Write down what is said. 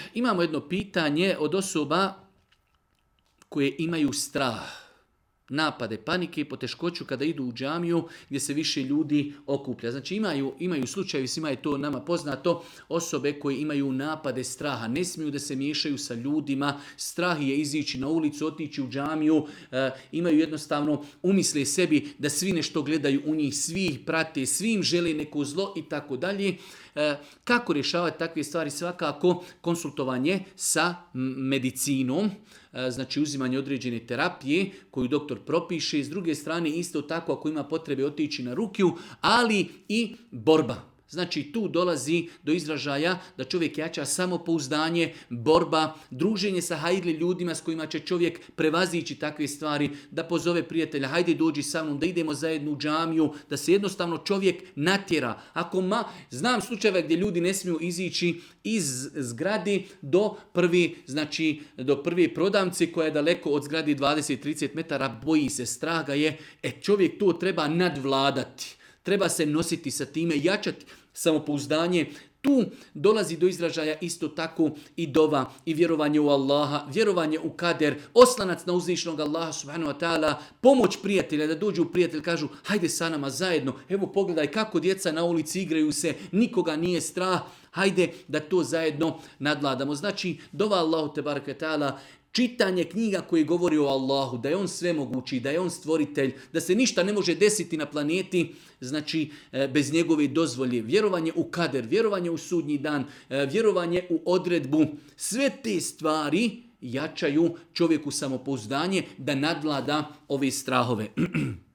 imamo jedno pitanje od osoba koje imaju strah, napade, panike i poteškoću kada idu u džamiju gdje se više ljudi okuplja. Znači imaju slučajevi, svima je to nama poznato, osobe koje imaju napade straha, ne smiju da se miješaju sa ljudima, strah je izići na ulicu, otići u džamiju, imaju jednostavno, umisle sebi da svi nešto gledaju u njih, svi ih prate, svim žele neko zlo i tako dalje. Kako rješavati takve stvari? Svakako konsultovanje sa medicinom, znači uzimanje određene terapije koju doktor propiše. S druge strane isto tako ako ima potrebe otići na rukiju, ali i borba. Znači tu dolazi do izražaja da čovjek jača samopouzdanje, borba, druženje sa hajde ljudima s kojima će čovjek prevazići takve stvari, da pozove prijatelja, hajde dođi sa mnom, da idemo zajedno u džamiju, da se jednostavno čovjek natjera. Znam slučajeva gdje ljudi ne smiju izići iz zgrade do prve prodavnice koja je daleko od zgrade 20-30 metara, boji se, strah ga je. Čovjek to treba nadvladati. Treba se nositi sa time, jačati samopouzdanje. Tu dolazi do izražaja isto tako i dova, i vjerovanje u Allaha, vjerovanje u kader, oslanac na uzvišenog Allaha subhanahu wa ta'ala, pomoć prijatelja, da dođu prijatelj, kažu hajde sa nama zajedno, evo pogledaj kako djeca na ulici igraju se, nikoga nije strah, hajde da to zajedno nadladamo. Znači, dova Allahu tebareke ta'ala, čitanje knjiga koji govori o Allahu, da je on svemogući, da je on stvoritelj, da se ništa ne može desiti na planeti, znači bez njegove dozvolje, vjerovanje u kader, vjerovanje u sudnji dan, vjerovanje u odredbu, sve te stvari jačaju čovjeku samopouzdanje da nadvlada ove strahove.